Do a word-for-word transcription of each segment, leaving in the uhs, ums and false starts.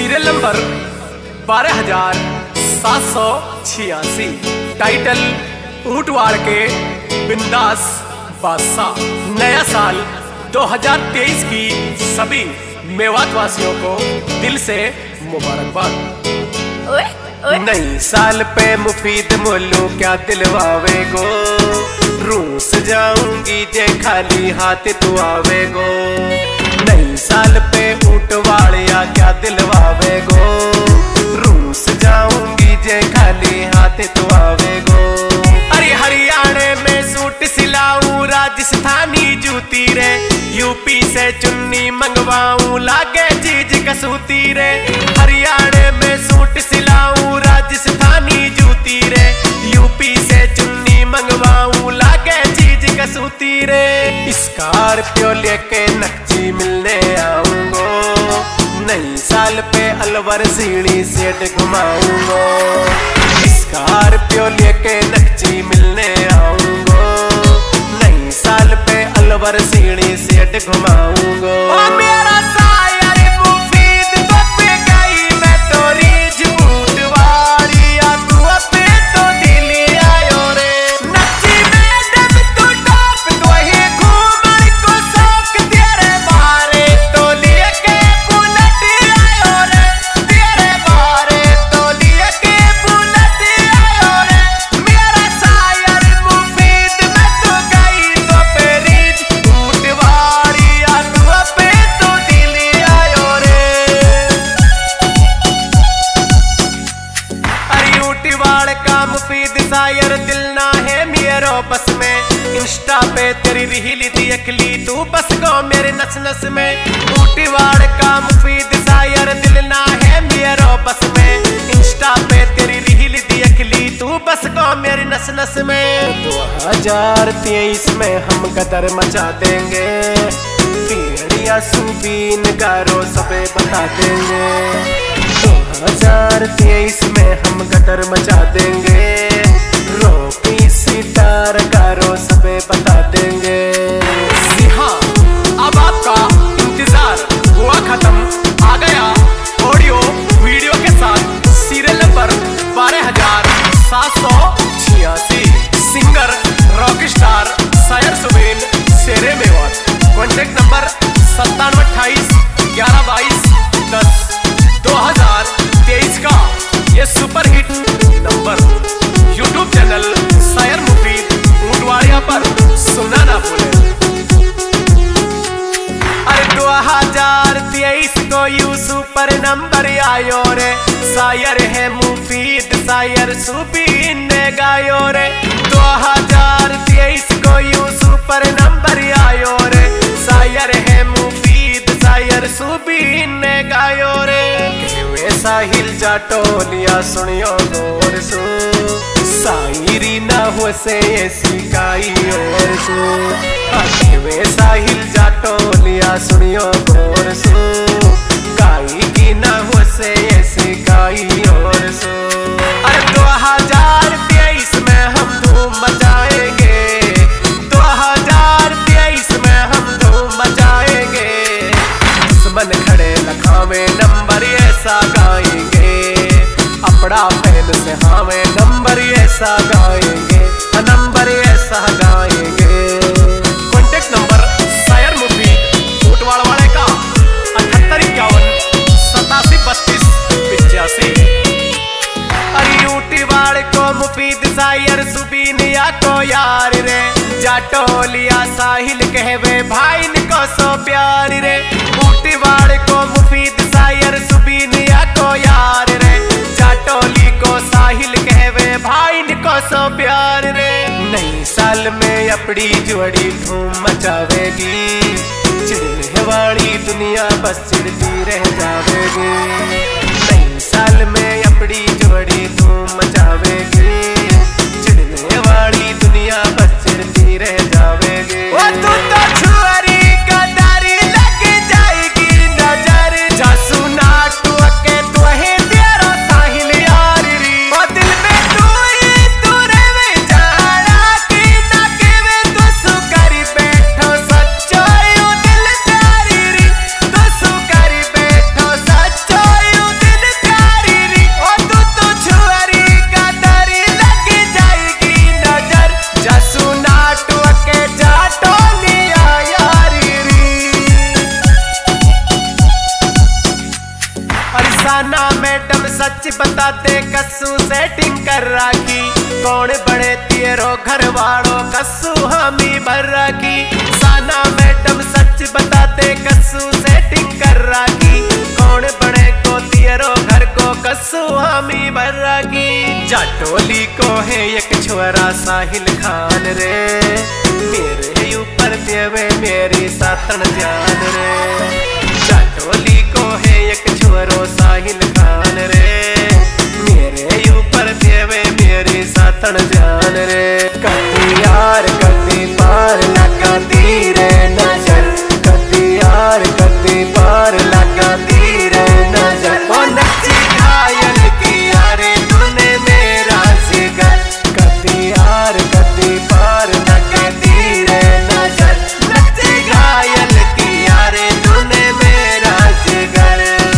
Serial number बारह हजार सात सौ छियासी। टाइटल ऊंटवाड़ के बिंदास बादशाह। नया साल दो हज़ार तेईस की सभी मेवात वासियों को दिल से मुबारकबाद। नई साल पे मुफीद मोलू क्या दिलवावे गो, रूस जाऊंगी जे खाली हाथ तू आवे गो। नई साल पे ऊंटवाड़िया क्या दिलवावे गो, रूस जाऊंगी जे खाली हाथ तू आवे गो। अरे हरियाणा में सूट सिलाऊं राजस्थानी जूती रे, यूपी से चुन्नी मंगवाऊं लागे चीज कसूती रे। हरियाणा में सूट सिलाऊं राजस्थानी जूती रे, यूपी से चुन्नी मंगवाऊं लागे चीज कसूती रे। स्कॉर्पियो लेके नक्ची मिलने आऊंगो, नई साल पे अलवर सीढ़ी सेट घुमाऊंगो। स्कॉर्पियो लेके नक्ची मिलने आऊंगो, नई साल पे अलवर सीढ़ी सेट घुमाऊंगो। ओ मेरा सायर मुफीद तो पे गई मैं तो रीझ ऊंटवाड़िया, तू पे तो दिली आयो रे। नक्ची मैडम तू टॉप तो ही घूमर को शौक तेरे बारे, तो लिए के बुलेट आयो रे। तेरे बारे तो लिए के बुलेट आयो रे। मेरा सायर मुफीद मैं तो गई तो पे रीझ ऊंटवाड़िया, तू पे तो दिली आयो रे। अरे ऊंटवाड़ का मुफीद सायर दिल ना है मेरो बस में, इंस्टा पे तेरी रील देख ली तू बस गो मेरे नस नस में। ऊंटवाड़ का मुफीद सायर दिल ना है मेरो बस में, इंस्टा पे तेरी रील देख ली तू बस गो मेरे नस नस में। दो हजार तेईस में हम कदर मचा देंगे, पीढ़िया सुबीन गारो सबे बता देंगे। दो हजार तेईस में हम गदर मचा देंगे, रोकी सितार गारो सबे बता देंगे। जी हाँ, अब आपका इंतजार हुआ खत्म। आ गया ऑडियो वीडियो के साथ सीरियल नंबर बारह हजार सात सौ छियासी। Singer rock star Sayar Subin Shere Mewat. Contact number सत्तानवे अट्ठाईस ग्यारह बाईस दस दो हजार तेईस का ये super hit number. YouTube channel Sayar Mufeed Untwadiya पर सुनना ना भूले। अरे दो हजार तेईस को यू सुपर नंबर आयो रे, सायर है मुफीद सायर सुबीन ने गायो रे। दो हजार तेईस को यू सुपर नंबर आयो रे, सायर है मुफीद सायर सुबीन ने गायो रे। केवे साहिल जाटोलिया सुनियो गौर सो, सायरी ना हो से ऐसी काई और सो। केवे साहिल जाटोलिया सुनियो गौर सो, काई की ना हो से ऐसी काई और सो। अरे दो हजार तेईस में हम धूम मचाएंगे, दो हजार तेईस में हम धूम मचाएंगे। दुश्मन खड़े लखावे नंबर ऐसा गाएंगे, अपना फैल से हमें नंबर ऐसा गाएंगे, नंबर ऐसा गाएंगे। कॉन्टेक्ट नंबर सायर मुफीद ऊंटवाड़ वाले का अठहत्तर इक्यावन सतासी बत्तीस पिचासी। अरे ऊंटवाड़ को मुफीद सायर सुबीनिया को यार रे, जाटोलिया साहिल कहवे भाई को सो प्यार रे। ऊंटवाड़ को मुफीद सायर सुबीनिया को यार रे, जाटोली को साहिल कहवे भाई को सो प्यार रे। नई साल में अपनी जोड़ी धूम मचावेगी, चिड़ने वाली दुनिया बस चिड़ती रह जावेगी। नई साल में अपनी जोड़ी धूम मचावेगी, चिड़ने वाली दुनिया बस चिड़ती रह जावेगी। ओ तू तो छुरी कदारी लग जाएगी नजर, जासू नाटू के तू है तेरा साहिल यार री। ओ दिल में तू ही तू रे जाना की ना केवे तू सुकरी बैठो सच्चो दिल तेरी री, तू सुकरी बैठो सच्चो साना मैडम सच बताते कस्सू सेटिंग कर राखी। कौन बड़े तेरो घर वालों कस्सू हामी भर राखी। साना मैडम सच बताते कस्सू सेटिंग कर राखी। कौन बड़े को तेरो घर को कस्सू हामी भर राखी। जाटोली को है एक छोरा साहिल खान रे, मेरे ऊपर देवे मेरी सातन जान रे। जाटोली को है एक छोरो साहिल खान रे, मेरे ऊपर देवे मेरी सातन जान रे। कभी यार कभी पार लगाती रे नजर, कभी यार कभी पार लगाती रे नजर। ओ नक्ची घायल किया रे तूने मेरा जिगर, कभी यार कभी पार लगाती रे नजर। नक्ची घायल किया रे तूने मेरा जिगर।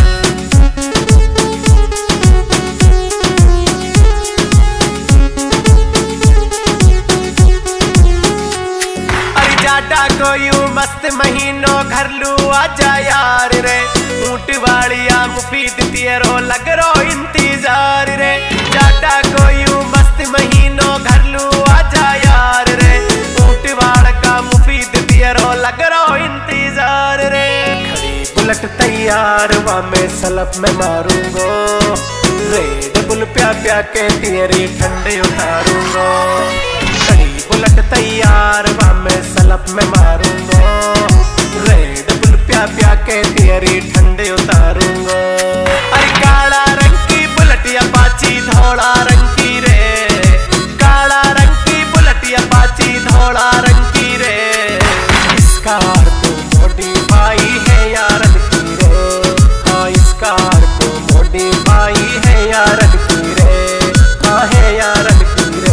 जाटा को यू मस्त महीनों घर लू आजा यार रे। ऊंट वालिया मुफीद तेरो लग रो इंतजार रे। जाटा को यू मस्त महीनों घर लू आजा यार रे। ऊंट वाल का मुफीद तेरो लग रो इंतजार रे। खड़ी बुलेट तैयार वा मैं सलप में मारूंगो, रेड बुल प्या प्या के तेरी ठंडे उतारूंगो। बुलेट तैयार वा मैं सलप में मारूंगा, रेड बुल प्या प्या के तेरी ठंडे उतारूंगा। अरे काला रंग की बुलेट अपाची धोला रंग की रे, काला रंग की बुलेट अपाची धोला रंग की रे। इसका तो मॉडिफाई है यार की रे, हाँ इसका तो मॉडिफाई है यार की रे, हाँ है यार की रे।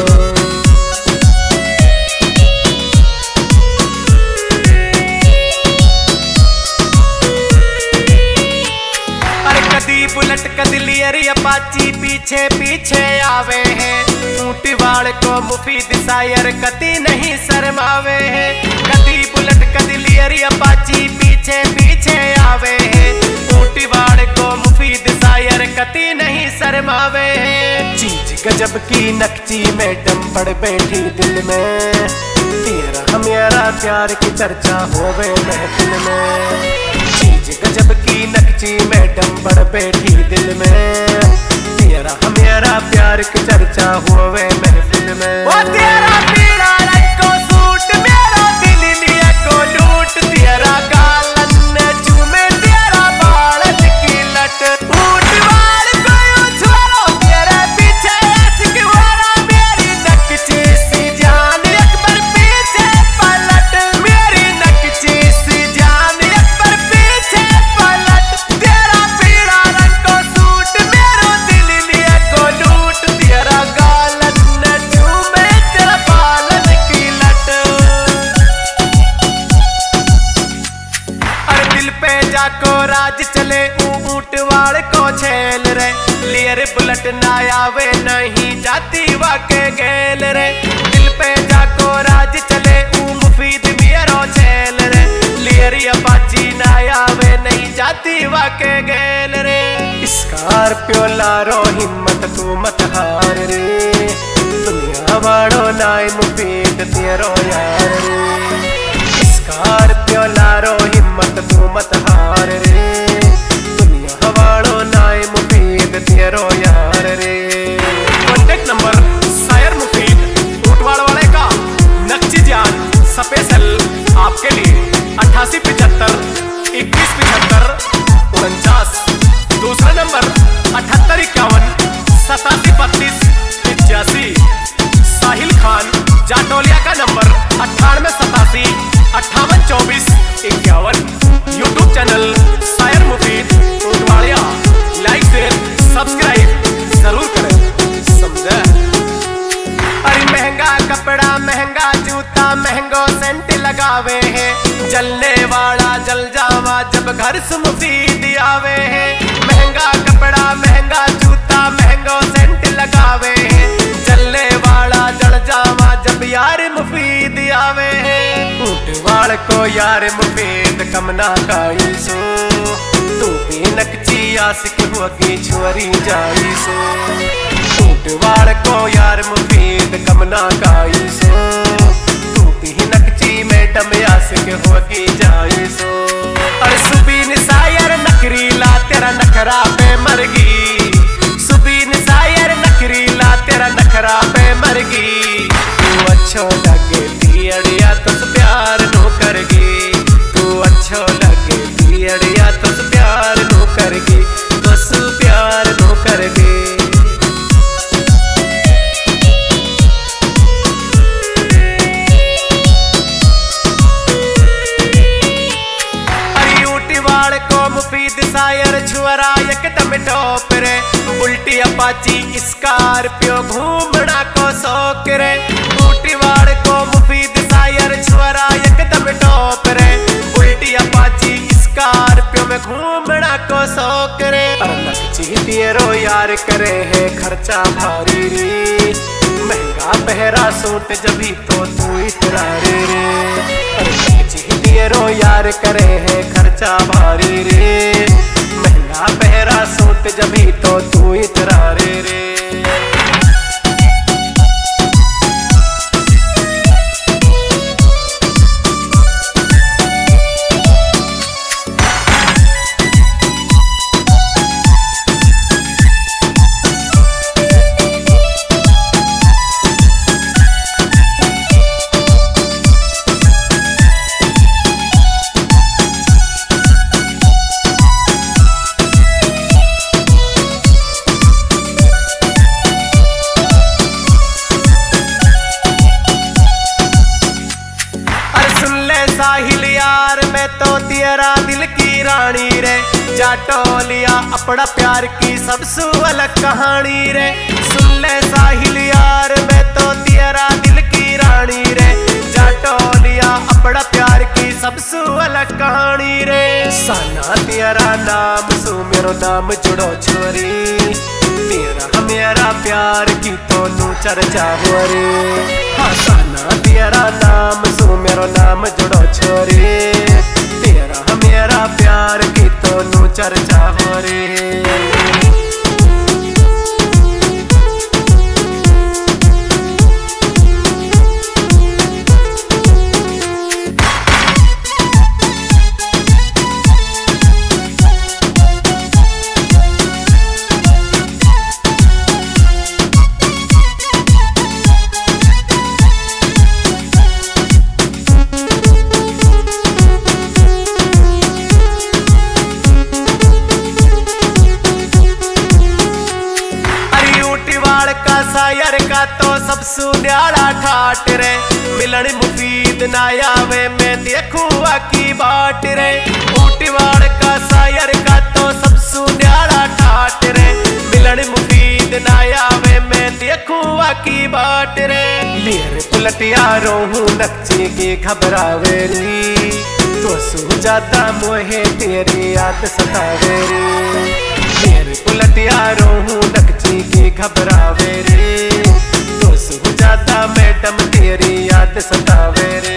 बुलेट कदलियरी अपाची पीछे पीछे आवे हैं। ऊंट वाल को मुफीद सायर कदी नहीं शर्मावे हैं। कदी बुलेट कदलियरी अपाची पीछे पीछे आवे हैं। ऊंट वाल को मुफीद सायर कदी नहीं शर्मावे हैं। चीज गजब की नक्ची मैडम पड़ बैठी दिल में, तेरा मेरा प्यार की चर्चा होवे महफिल में। चीज गजब की नक्ची मैडम बढ़ बैठी दिल में, तेरा मेरा प्यार की चर्चा हुए महफिल में। ओ तेरा पीला रंग को सूट मेरा दिल लिया को लूट, तेरा गालन चूमे तेरा बालन की लट। ऊंट वाल को यूं छोड़ो तेरे पीछे ऐसी वारा, मेरी नक्ची सी जान एक बार पीछे पलट। मेरी नक्ची सी जान एक बार पीछे पलट। तेरा पीला रंग को सूट मेरो दिल लिया को लूट, तेरा गालन चूमे तेरा बालन की लट। अरे दिल पे जाको राज चले ऊंट वाल को छेल रे। लियर बुलेट ना आवे नहीं जाती वाके गेल रे। दिल पे जाको राज चले ऊ मुफीद मेरो छेल रे। लियरी अपाची ना आवे नहीं जाती वाके गेल रे। स्कॉर्पियो लारो हिम्मत तू मत हार रे, दुनिया वाड़ो नाय मुफीद तेरो यार रे। स्कॉर्पियो लारो हिम्मत तू मत हार रे, दुनिया वाड़ो नाय मुफीद तेरो यार रे। कॉन्टेक्ट नंबर सायर मुफीद ऊंटवाड़ वाले का नक्ची जान स्पेशल आपके लिए अट्ठासी पिछहत्तर इक्कीस पिछहत्तर उनचास। दूसरा नंबर अठहत्तर इक्यावन सतासी बत्तीस इक्यासी। साहिल खान जाटोलिया का नंबर अट्ठानवे सतासी अट्ठावन चौबीस इक्यावन। YouTube channel Sayar Mufeed ऊंटवाड़िया, like share subscribe जरूर करें, समझे। अरे महंगा कपड़ा महंगा जूता महंगो सेंट लगावे हैं। जलने वाला जल जावा जब घर से मुफीद आवे हैं। महंगा कपड़ा महंगा जूता महंगो सेंट लगावे हैं। जलने वाला जल जावा जब यार मुफीद आवे हैं। ऊंट वाल को यार मुफीद कम ना काई सो, तू भी भी नकची आशिक होगी छुअरी जाई सो टूट वाड़ को यार मुफीद कमना गाई सो तू भी नकची मैडम आशिक होगी जाई सो और सुबीन सायर नकरीला तेरा नखरा पे मरगी सुबीन सायर नकरीला तेरा नखरा पे मरगी तू अच्छो लगे पियड़िया तुझ प्यार नो करगी तू अच्छो लगे पियड़िया तुझ प्यार नो करगी तुझ प्यार नो करगी मुफीद सायर छुअरा एकदम टॉप रे उल्टी अपाची स्कॉर्पियो घूमना को शौक रे ऊटीवाड़ को मुफीद सायर छुअरा एकदम टॉप रे उल्टी अपाची स्कॉर्पियो में घूमना को शौक रे नकची तेरो यार करे है खर्चा भारी रे महंगा पहरा सूट जभी तो तू इतरा रे तेरो यार करे है खर्चा भारी रे महंगा पहरा सूट जभी तो तू इतरा रे रे साहिल यार मैं तो तेरा दिल की रानी रे जाटो लिया अपना प्यार की सबसे अलग कहानी रे सुन ले साहिल यार मैं तो तेरा दिल की रानी रे जाटो लिया अपना प्यार की सबसे अलग कहानी रे साना तेरा नाम सु मेरो नाम जुड़ो छोरी तेरा मेरा प्यार की तो नू चर्चा हो रे हाँ साना तेरा नाम सु मेरो नाम जुड़ो छोरी तेरा मेरा प्यार की तो नू चर्चा हो रे सायर का तो सब सुन्याड़ा ठाट रे मिलन मुफीद नायावे मैं देखूआ की बाट रे ऊटीवाड़ का सायर का तो सब सुन्याड़ा ठाट रे मिलन मुफीद नायावे मैं देखूआ की बाट रे लेर पुलटिया रोहू नक्ची की घबरावे री तो सू जाता मोहे तेरी याद सतावे रे लेर पुलटिया रोहू नक्ची की घबरावे रे तो सू जाता मैडम तेरी याद सतावे रे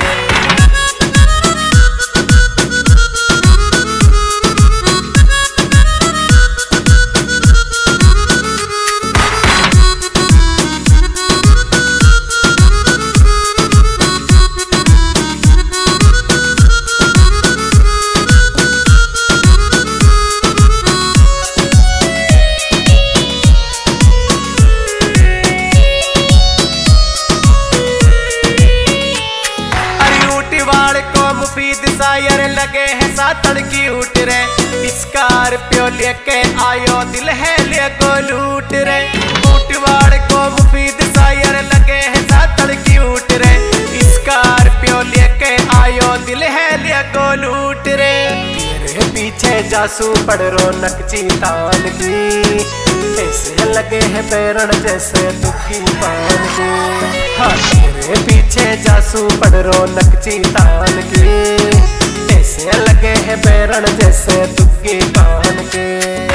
मुफीद सायर लगे है सातन की उठ रे स्कॉर्पियो लेके आयो दिल है ले को लूट रे ऊटीवाड़ को मुफीद सायर लगे है सातन की उठ रे स्कॉर्पियो लेके आयो दिल है ले को लूट रे तेरे पीछे जासू पड़ रो नकची तान की ऐसे लगे है पैरण जैसे दुखी पान की हाँ तेरे पीछे जासू पड़ रो नकची तान की ऐसे लगे है पैरण जैसे दुखी पान के